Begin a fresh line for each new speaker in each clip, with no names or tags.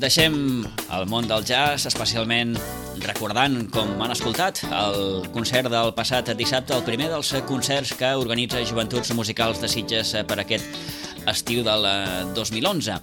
Deixem el món del jazz, especialment recordant, com han escoltat, el concert del passat dissabte, el primer dels concerts que organitza Joventuts Musicals de Sitges per aquest estiu del 2011.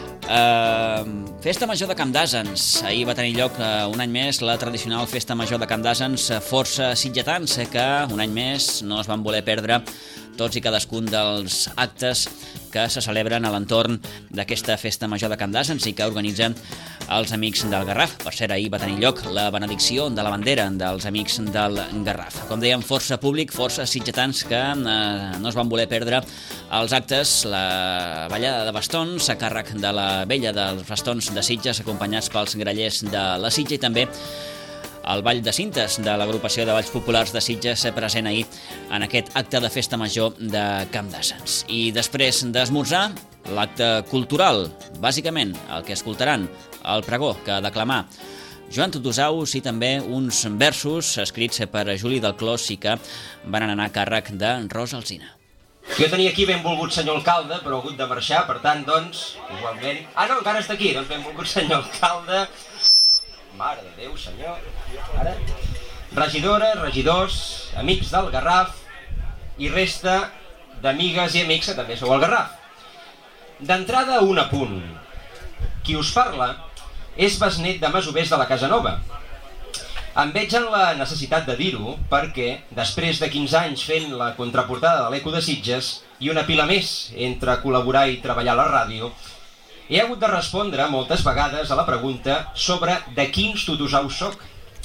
Festa Major de Camp d'Àsens. Ahir va tenir lloc un any més la tradicional Festa Major de Camp d'Àsens, força sitgetans que un any més no es van voler perdre tots i cadascun dels actes que se celebren a l'entorn d'aquesta Festa Major de Camp d'Àsens i que organitzen els Amics del Garraf. Per cert, ahir va tenir lloc la benedicció de la bandera dels Amics del Garraf. Com dèiem, força públic, força sitgetans que no es van voler perdre els actes, la ballada de bastons a càrrec de la vella dels bastons de Sitges, acompanyats pels grallers de la Sitja, i també el ball de cintes de l'agrupació de balls populars de Sitges present ahir en aquest acte de Festa Major de Camp d'Àsens. I després d'esmorzar, l'acte cultural, bàsicament el que escoltaran, el pregó que declamà Joan Tutusaus i també uns versos escrits per Juli del Clos i que van anar a càrrec de Rosa Alsina.
Jo tenia aquí benvolgut senyor alcalde, però ha hagut de marxar, per tant, doncs, igualment... Ah, no, encara està aquí, doncs benvolgut senyor alcalde... Mare de Déu, senyor... Ara... Regidores, regidors, amics del Garraf i resta d'amigues i amics que també sou al Garraf. D'entrada, un apunt. Qui us parla és besnet de masovers de la Casa Nova. Em veig en la necessitat de dir-ho perquè, després de 15 anys fent la contraportada de l'Eco de Sitges i una pila més entre col·laborar i treballar a la ràdio, he hagut de respondre moltes vegades a la pregunta sobre de quins tutusaus soc.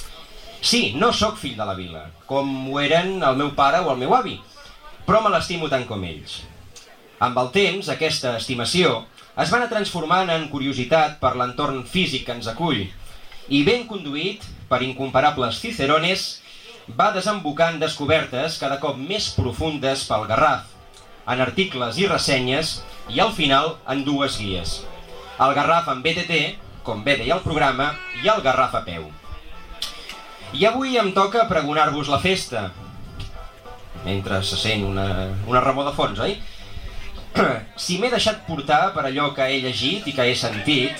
Sí, no sóc fill de la vila, com ho eren el meu pare o el meu avi, però me l'estimo tant com ells. Amb el temps, aquesta estimació es va anar transformant en curiositat per l'entorn físic que ens acull i, ben conduït per incomparables cicerones, va desembocar en descobertes cada cop més profundes pel Garraf, en articles i ressenyes i al final en dues guies. El Garraf en BTT, com bé deia el programa, i el Garraf a peu. I avui em toca pregonar-vos la festa, mentre se sent una remor de fons, oi? Si m'he deixat portar per allò que he llegit i que he sentit,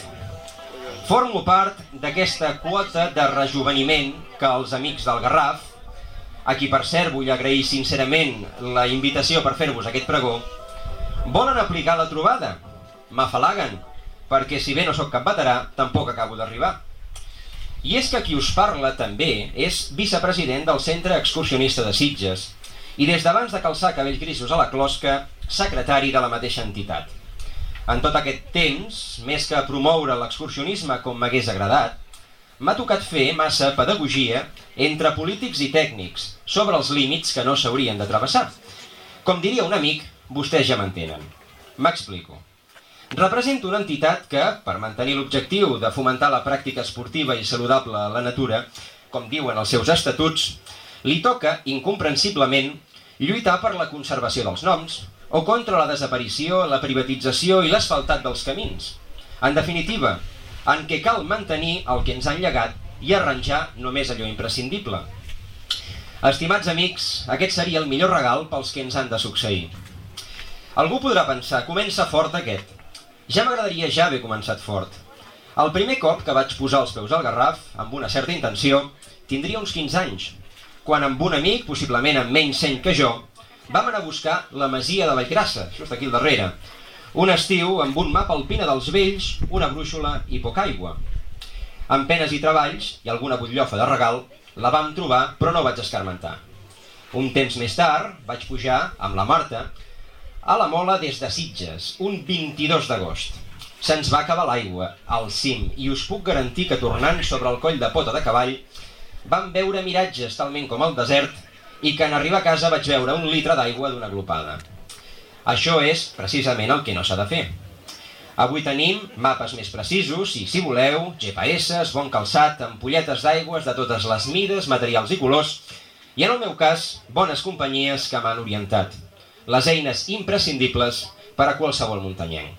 formo part d'aquesta quota de rejuveniment que els Amics del Garraf, a qui per cert vull agrair sincerament la invitació per fer-vos aquest pregó, volen aplicar la trobada. M'afalaguen, perquè si bé no sóc cap veterà, tampoc acabo d'arribar. I és que qui us parla també és vicepresident del Centre Excursionista de Sitges i des d'abans de calçar cabells grisos a la closca, secretari de la mateixa entitat. En tot aquest temps, més que promoure l'excursionisme com m'hagués agradat, m'ha tocat fer massa pedagogia entre polítics i tècnics sobre els límits que no s'haurien de travessar. Com diria un amic, vostès ja m'entenen. M'explico. Represento una entitat que, per mantenir l'objectiu de fomentar la pràctica esportiva i saludable a la natura, com diuen els seus estatuts, li toca, incomprensiblement, lluitar per la conservació dels noms o contra la desaparició, la privatització i l'asfaltat dels camins. En definitiva, en què cal mantenir el que ens han llegat i arranjar només allò imprescindible. Estimats amics, aquest seria el millor regal pels que ens han de succeir. Algú podrà pensar, comença fort aquest. Ja m'agradaria ja haver començat fort. El primer cop que vaig posar els peus al Garraf, amb una certa intenció, tindria uns 15 anys, quan amb un amic, possiblement amb menys seny que jo, vam anar a buscar la masia de Vallgrassa, això està aquí al darrere. Un estiu amb un mapa alpina dels vells, una brúixola i poca aigua. Amb penes i treballs i alguna butllofa de regal, la vam trobar però no vaig escarmentar. Un temps més tard vaig pujar amb la Marta a la Mola des de Sitges, un 22 d'agost. Se'ns va acabar l'aigua al cim i us puc garantir que tornant sobre el coll de Pota de Cavall vam veure miratges talment com el desert i que en arribar a casa vaig veure un litre d'aigua d'una glopada. Això és precisament el que no s'ha de fer. Avui tenim mapes més precisos i, si voleu, GPS, bon calçat, ampolletes d'aigües de totes les mides, materials i colors i, en el meu cas, bones companyies que m'han orientat. Les eines imprescindibles per a qualsevol muntanyenc.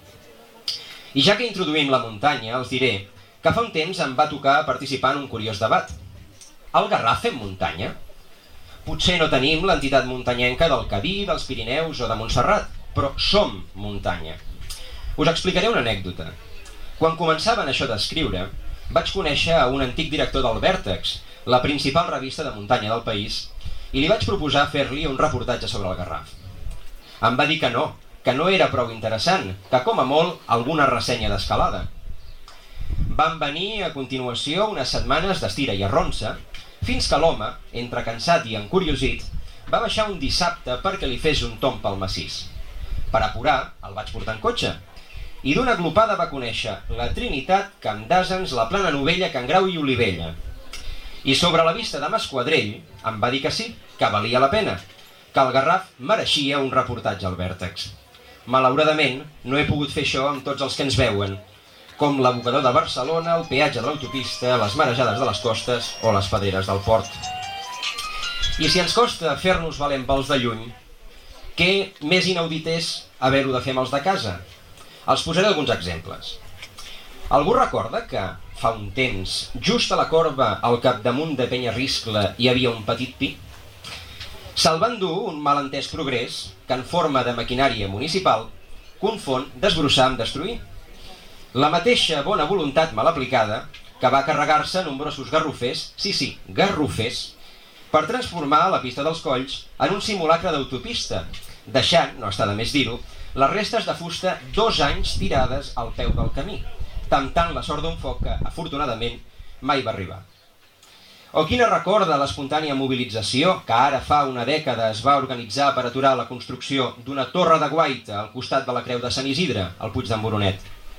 I ja que introduïm la muntanya, els diré que fa un temps em va tocar participar en un curiós debat. Al Garraf fem muntanya? Potser no tenim l'entitat muntanyenca del Cadí, dels Pirineus o de Montserrat, però som muntanya. Us explicaré una anècdota. Quan començaven això d'escriure, vaig conèixer a un antic director del Vèrtex, la principal revista de muntanya del país, i li vaig proposar fer-li un reportatge sobre el Garraf. Em va dir que no era prou interessant, que com a molt alguna ressenya d'escalada. Van venir a continuació unes setmanes d'estira i arronsa, fins que l'home, entre cansat i encuriosit, va baixar un dissabte perquè li fes un tomb pel massís. Per apurar, el vaig portar en cotxe, i d'una glopada va conèixer la Trinitat, Camp d'Àsens, la Plana Novella, Can Grau i Olivella. I sobre la vista de Masquadrell em va dir que sí, que valia la pena, que el Garraf mereixia un reportatge al Vèrtex. Malauradament, no he pogut fer això amb tots els que ens veuen, com l'abocador de Barcelona, el peatge de l'autopista, les marejades de les costes o les pedreres del port. I si ens costa fer-nos valent pels de lluny, què més inaudit és haver-ho de fer amb els de casa? Els posaré alguns exemples. Algú recorda que fa un temps, just a la corba al capdamunt de Penyarriscle hi havia un petit pi? Se'l va endur un malentès progrés que en forma de maquinària municipal confon desbrossar amb destruir. La mateixa bona voluntat mal aplicada que va carregar-se nombrosos garrofers, sí, garrofers, per transformar la pista dels Colls en un simulacre d'autopista, deixant, no està de més dir-ho, les restes de fusta 2 anys tirades al peu del camí, temptant la sort d'un foc que, afortunadament, mai va arribar. O quina recorda l'espontània mobilització que ara fa una dècada es va organitzar per aturar la construcció d'una torre de guaita al costat de la creu de Sant Isidre, al Puig d'en Boronet.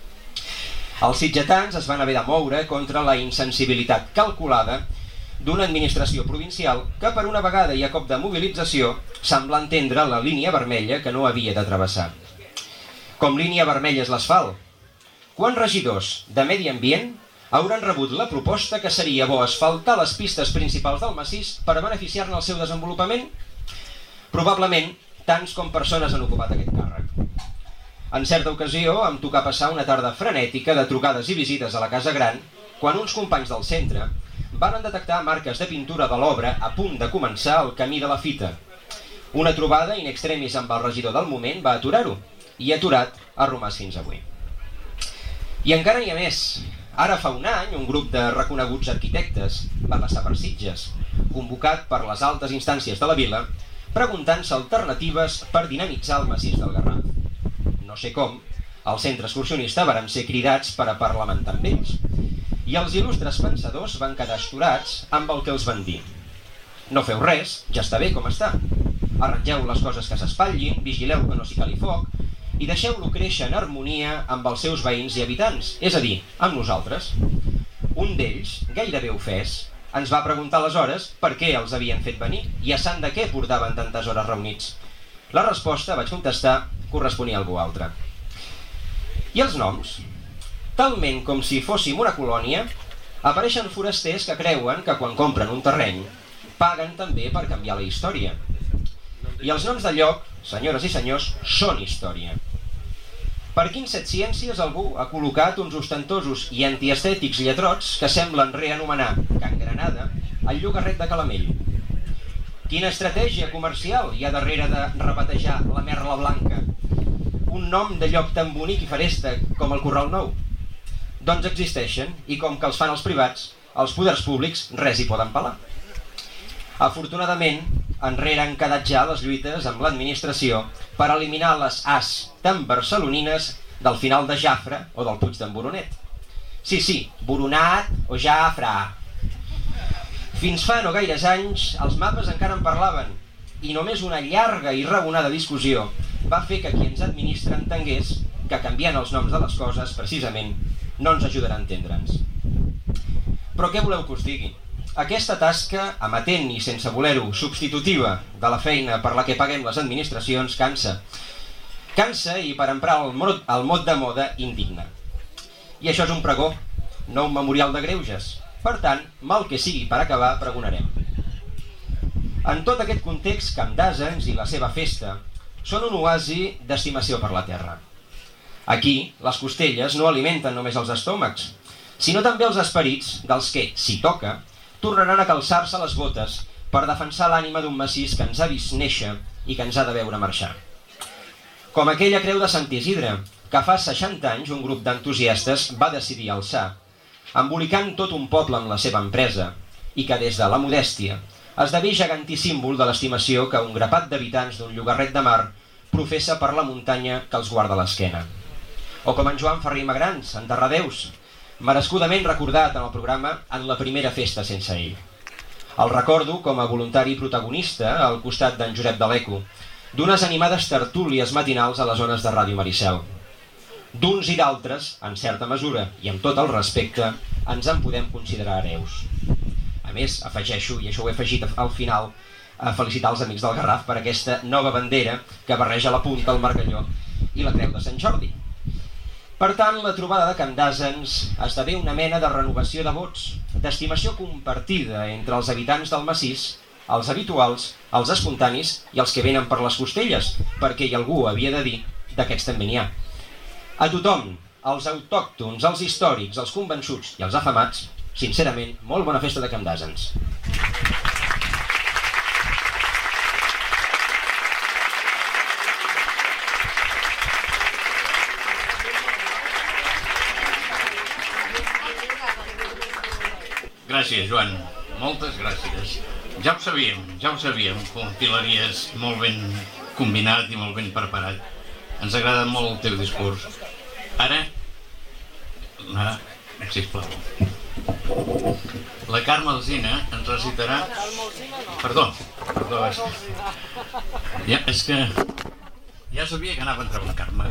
Els sitgetans es van haver de moure contra la insensibilitat calculada d'una administració provincial que per una vegada i a cop de mobilització sembla entendre la línia vermella que no havia de travessar. Com línia vermella és l'asfalt. Quants regidors de Medi Ambient hauran rebut la proposta que seria bo asfaltar les pistes principals del massís per beneficiar-ne el seu desenvolupament? Probablement tants com persones han ocupat aquest càrrec. En certa ocasió em tocà passar una tarda frenètica de trucades i visites a la Casa Gran quan uns companys del centre van detectar marques de pintura de l'obra a punt de començar el camí de la fita. Una trobada in extremis amb el regidor del moment va aturar-ho, i aturat ha romàs fins avui. I encara n'hi ha més. Ara fa un any, un grup de reconeguts arquitectes va passar per Sitges, convocat per les altes instàncies de la vila, preguntant-se alternatives per dinamitzar el massís del Garraf. No sé com, el centre excursionista varen ser cridats per a parlamentar amb ells, i els il·lustres pensadors van quedar astorats amb el que els van dir. No feu res, ja està bé com està. Arrangeu les coses que s'espatllin, vigileu que no s'hi cali foc, i deixeu-lo créixer en harmonia amb els seus veïns i habitants, és a dir, amb nosaltres. Un d'ells, gairebé ofès, ens va preguntar aleshores per què els havien fet venir i a sant de què portaven tantes hores reunits. La resposta, vaig contestar, corresponia a algú altre. I els noms? Talment com si fóssim una colònia, apareixen forasters que creuen que quan compren un terreny paguen també per canviar la història. I els noms de lloc, senyores i senyors, són història. Per quins set ciències algú ha col·locat uns ostentosos i antiestètics lletrots que semblen reanomenar Can Granada al llogarret de Calamell? Quina estratègia comercial hi ha darrere de rebatejar la Merla Blanca? Un nom de lloc tan bonic i feréstec com el Corral Nou? Doncs existeixen, i com que els fan els privats, els poders públics res hi poden pelar. Afortunadament, enrere han quedat ja les lluites amb l'administració per eliminar les as tan barcelonines del final de Jafre o del Puig d'en Boronet. Sí, Boronat o Jafre. Fins fa no gaires anys, els mapes encara en parlaven, i només una llarga i raonada discussió va fer que qui ens administra entengués que canviant els noms de les coses, precisament, no ens ajudarà a entendre'ns. Però què voleu que us digui? Aquesta tasca, amatent i sense voler-ho, substitutiva de la feina per la que paguem les administracions, cansa. Cansa i, per emprar el mot de moda, indigna. I això és un pregó, no un memorial de greuges. Per tant, mal que sigui per acabar, pregonarem. En tot aquest context, Camp d'Àsens i la seva festa són un oasi d'estimació per la terra. Aquí, les costelles no alimenten només els estómacs, sinó també els esperits dels que, si toca, tornaran a calçar-se les botes per defensar l'ànima d'un massís que ens ha vist néixer i que ens ha de veure marxar. Com aquella creu de Sant Isidre, que fa 60 anys un grup d'entusiastes va decidir alçar, embolicant tot un poble amb la seva empresa, i que des de la modèstia esdevé gegantí símbol de l'estimació que un grapat d'habitants d'un llogarret de mar professa per la muntanya que els guarda l'esquena. O com en Joan Ferrer i Magrans, en Terradeus, merescudament recordat en el programa en la primera festa sense ell. El recordo com a voluntari protagonista al costat d'en Josep de l'Eco, d'unes animades tertúlies matinals a les zones de Ràdio Maricel. D'uns i d'altres, en certa mesura i amb tot el respecte, ens en podem considerar hereus. A més, afegeixo, i això ho he afegit al final, a felicitar els amics del Garraf per aquesta nova bandera que barreja la punta, el margalló i la creu de Sant Jordi. Per tant, la trobada de Can d'Àsens esdevé una mena de renovació de vots, d'estimació compartida entre els habitants del massís, els habituals, els espontanis i els que venen per les costelles, perquè algú havia de dir d'aquests també n'hi ha. A tothom, els autòctons, els històrics, els convençuts i els afamats, sincerament, molt bona festa de Can d'Àsens.
Gràcies, Joan. Moltes gràcies. Ja ho sabíem, que ho filaries molt ben combinat i molt ben preparat. Ens agrada molt el teu discurs. Ara, sisplau, la Carme Alsina ens recitarà... Perdó. Ja, és que ja sabia que anava a entrar la Carme.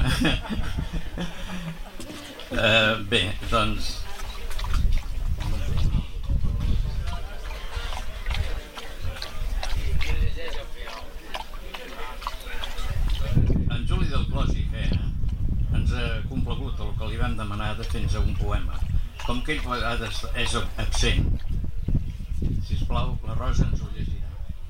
Bé, doncs... En Juli del Clos i Gea ens ha complagut el que li vam demanar de fer-nos un poema. Com que ell a vegades és absent, sisplau, la Rosa ens ho llegirà.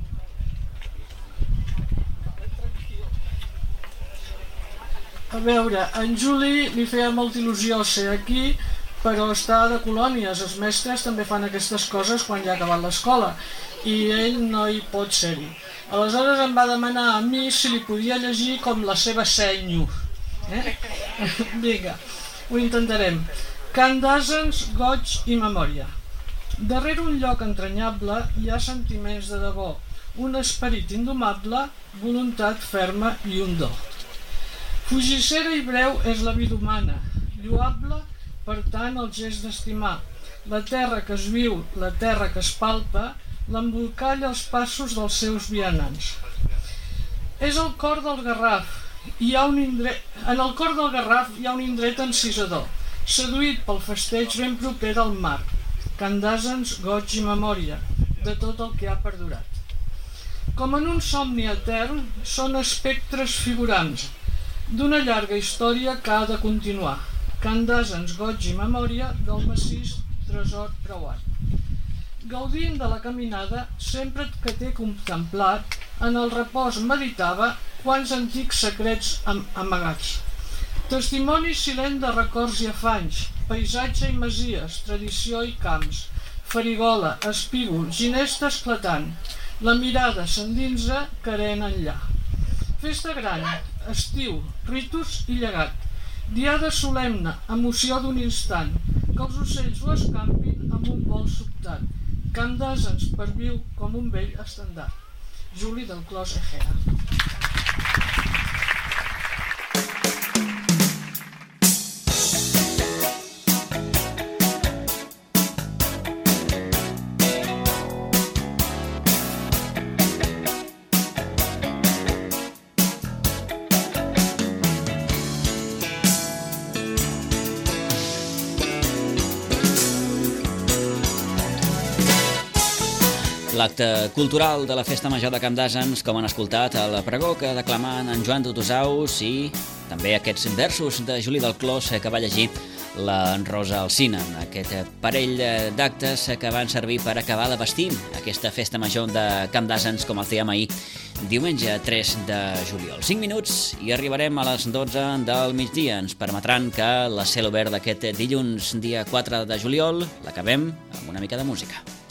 A veure, en Juli li feia molta il·lusió ser aquí, però està de colònies. Els mestres també fan aquestes coses quan ja ha acabat l'escola i ell no hi pot ser-hi. Aleshores em va demanar a mi si li podia llegir com la seva senyo. Vinga, ho intentarem. Can d'Àsens, goig i memòria. Darrere un lloc entranyable hi ha sentiments de debò, un esperit indomable, voluntat ferma i un do. Fugissera i breu és la vida humana, lloable, per tant, el gest d'estimar. La terra que es viu, la terra que es palpa, l'embolcalla els passos dels seus vianants. És el cor del Garraf. En el cor del Garraf hi ha un indret encisador, seduït pel festeig ben proper del mar. Can d'Àsens, goig i memòria, de tot el que ha perdurat. Com en un somni etern, són espectres figurants d'una llarga història que ha de continuar. Can d'Àsens, goig i memòria del massís tresor preuat. Gaudint de la caminada, sempre que t'he contemplat, en el repòs meditava quants antics secrets amagats. Testimoni silent de records i afanys, paisatge i masies, tradició i camps, farigola, espígol, ginesta esclatant, la mirada s'endinsa, querent enllà. Festa gran, estiu, ritus i llegat, diada solemne, emoció d'un instant, que els ocells ho escampin amb un vol sobtat. Can d'Àsens perviu com un vell estendard. Juli del Clos Egea.
L'acte cultural de la Festa Major de Can d'Àsens, com han escoltat, el pregó que declamant en Joan Tutusaus i també aquests versos de Juli del Clos que va llegir la Rosa Alsina. Aquest parell d'actes que van servir per acabar de vestir aquesta Festa Major de Can d'Àsens, com el fèiem ahir, diumenge 3 de juliol. 5 minuts i arribarem a les 12 del migdia. Ens permetran que la cel obert d'aquest dilluns, dia 4 de juliol, l'acabem amb una mica de música.